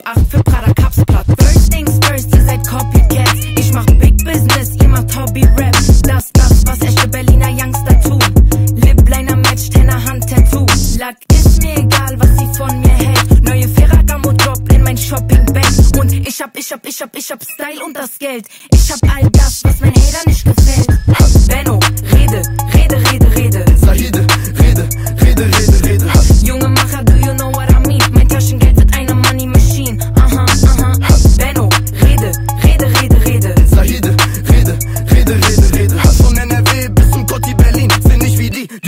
8 für Prada Cups platt. First things first, ihr seid Copycats. Ich mach Big Business, ihr macht Hobby-Rap. Das, was echte Berliner Youngster tun. Lip-Liner matcht, Hand-Tattoo. Lack ist mir egal, was sie von mir hält. Neue Ferragamo droppt in mein Shopping-Bag. Und ich hab Style und das Geld. Ich hab all